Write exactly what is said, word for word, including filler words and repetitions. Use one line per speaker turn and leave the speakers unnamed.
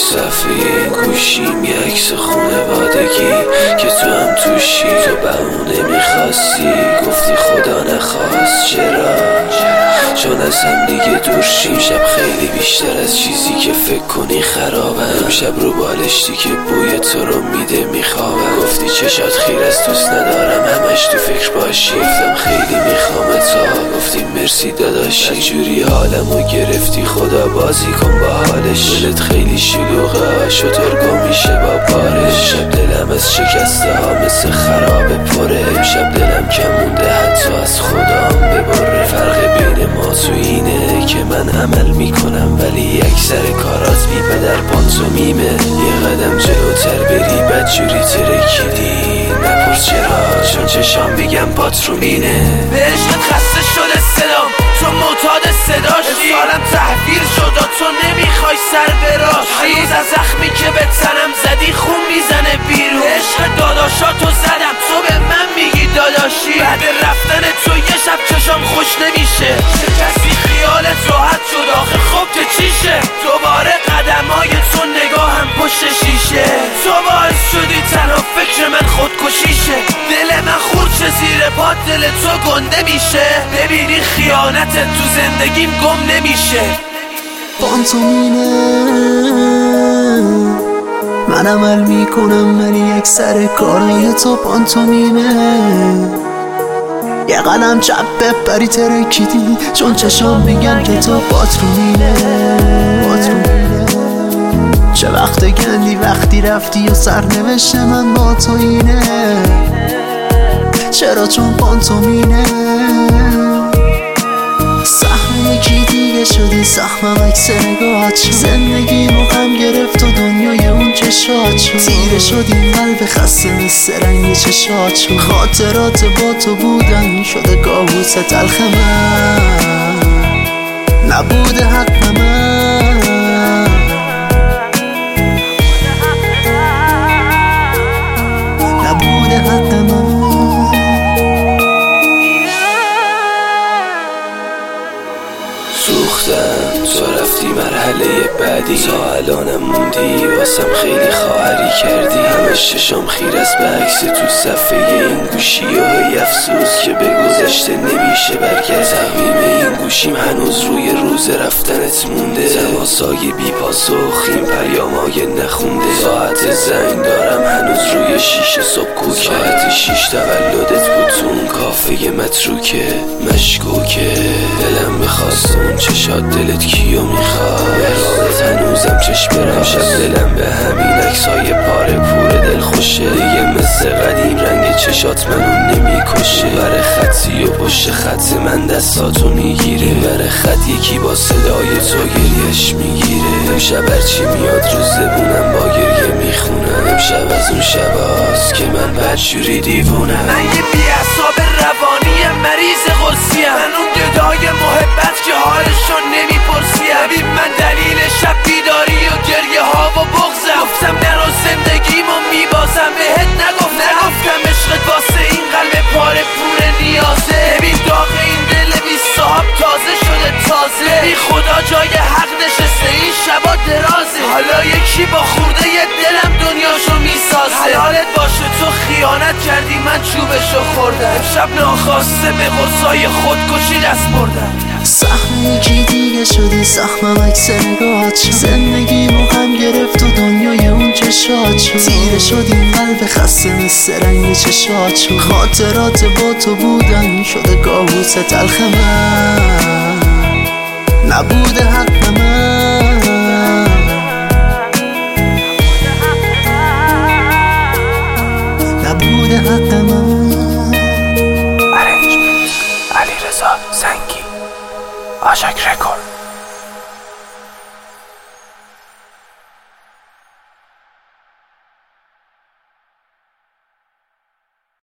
صفحه این گوشیم یه عکس خونوادگی که تو هم توشی. تو بهونه میخواستی گفتی خدا نخواست. چرا؟ چون از هم دیگه دور شیم. شب خیلی بیشتر از چیزی که فکر کنی خرابه. امشب رو بالشتی که بوی تو رو میده میخوابم. گفتی چشات خیر از دوست ندارم همش تو فکر باشی. گفتم خیلی میخوام تا. گفتی مرسی داداشی. جوری حالمو گرفتی خدا بازی کن با حالش. دلت خیلی شلوغه شترگاه میشه با پارش. شب دلم از شکسته ها مثل خرابه پره. شب دلم کم مونده حتی از خودم ببره. فرق بین ما تو اینه که من عمل میکنم ولی اکثر کارات بی پدر پانتومیمه. یه قدم جلوتر بری بدجوری ترکیدی. نپرس چرا چون چشام میگم پاترومینه.
به عشقت خسته شده صدام تو معتاد صداشی. سالم تحویل شد تو نمیخوای سر براش. هنوز از زخمی که به تنم زدی خون میزنه بیرون. عشق داداشاتو زدم تو به من میگی داداشی. بعد رفتن تو یه شب چشام خوش نمیشه. چه کسی خیالت راحت شد آخه خب که چیشه. دوباره قدمای تو نگاهم پشت شیشه. تو باعث شدی تنها فکر من خودکشیشه. دل من خورچه زیر پات دل تو گنده میشه. ببینی خیانت تو زندگیم گم نمیشه.
پانتومینه من عمل میکنم ولی اکثر کارای تو پانتومینه. یه قدم چپ بپری ترکیدی چون چشام میگن که تو پاترومینه. چه وقت گندی وقتی رفتی و سرنوشت من با تو اینه. چرا؟ چون پانتومینه. سهم یکی دیگه شدی سهمم عکس نگاهت شد. زندگی رو هم گرفت و دنیای اون چشات شد. تیره شدی قلب خسته مثل رنگ چشات شد. خاطرات با تو بودن شده کابوس تلخ من. نبوده حق من. نبوده حق من.
سوختم تو رفتی مرحله بعدی. تا الانم موندی واسم خیلی خواهری کردی. همه ششم خیر است به عکس تو صفحه این گوشی. و هی افسوس که به گذشته نمیشه برگرد. تقویم این گوشیم هنوز روی روز رفتنت مونده. تماسای بی پاسخ این پیامای نخونده. ساعت زنگ دارم هنوز روی شیشه صبح کوکه. ساعت شیش تولدت بود تو اون کافه متروکه مشکوکه. دلم میخواست اون چشات دلت کیو میخواد. یادت هنوزم چشم برم. شب دلم به همین عکسای پاره پور دل خوشه. دیگه مثل قدیم رنگ چشات منو نمیکشه. بر خطی و پشت خط من دستاتو میگیره. بر خط یکی با صدای تو گریش میگیره. امشب هرچی میاد رو زبونم با گریه میخونم. امشب از اون شباست که من بدجوری دیوونم.
من یه بیعصاب روانی مریض قدسیم. من اون گدای محبت که حالشو نمیپرسیم. ببین من دلیل شب بیداری و گریه ها و بغضم. گفتم نرو زندگیمو میبازم بهت نگفت نگفتم عشقت واسه این قلب پاره پور نیازه. ببین داغ این دل بی صاحب تازه شده تازه. بی خدا جای حق نشسته این شبا درازه. حالا یکی با خورده ی دلم دنیاشو میسازه. حلالت باشه تو خیانت کردی من چوبشو خوردم. امشب ناخواسته به قرصای خودکشی دست بردم.
سهم یکی دیگه شدی سهمم عکس نگاهت شد. زندگی رو هم گرفت و دنیای اون چشات شد. تیره شدی قلب خسته مثل رنگ چشات شد. خاطرات با تو بودن شده کابوس تلخ من. نبوده حق من. نبوده حق من.
علیرضا زنگی آشک رکورد.